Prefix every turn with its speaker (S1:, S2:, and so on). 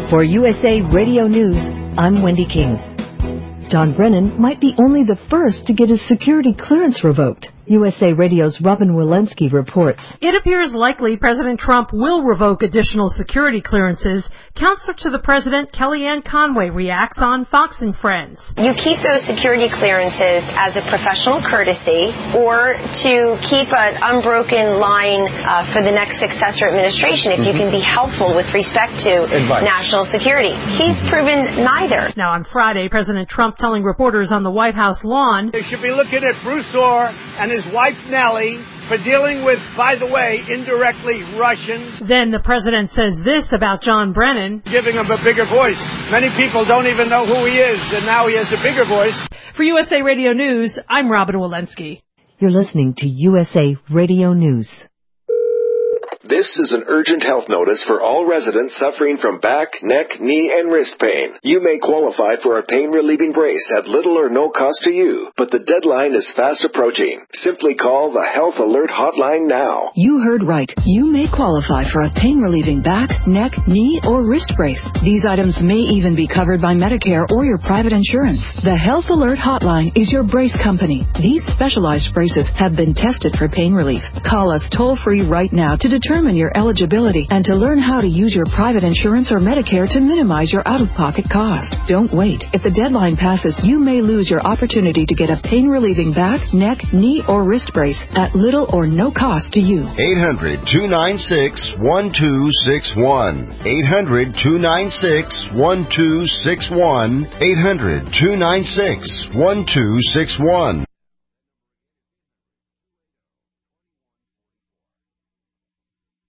S1: For USA Radio News, I'm Wendy King. John Brennan might be only the first to get his security clearance revoked. USA Radio's Robin Walensky reports.
S2: It appears likely President Trump will revoke additional security clearances. Counselor to the President, Kellyanne Conway, reacts on Fox and Friends.
S3: You keep those security clearances as a professional courtesy or to keep an unbroken line for the next successor administration if you can be helpful with respect to national security. He's proven neither.
S2: Now on Friday, President Trump telling reporters on the White House lawn,
S4: they should be looking at Bruce Orr and his wife Nellie for dealing with, by the way, indirectly Russians.
S2: Then the president says this about John Brennan.
S4: Giving him a bigger voice. Many people don't even know who he is, and now he has a bigger voice.
S2: For USA Radio News, I'm Robin Walensky.
S1: You're listening to USA Radio News.
S5: This is an urgent health notice for all residents suffering from back, neck, knee, and wrist pain. You may qualify for a pain-relieving brace at little or no cost to you, but the deadline is fast approaching. Simply call the Health Alert Hotline now.
S6: You heard right. You may qualify for a pain-relieving back, neck, knee, or wrist brace. These items may even be covered by Medicare or your private insurance. The Health Alert Hotline is your brace company. These specialized braces have been tested for pain relief. Call us toll-free right now to determine your eligibility and to learn how to use your private insurance or Medicare to minimize your out-of-pocket cost. Don't wait. If the deadline passes, you may lose your opportunity to get a pain-relieving back, neck, knee, or wrist brace at little or no cost to you.
S7: 800-296-1261. 800-296-1261. 800-296-1261.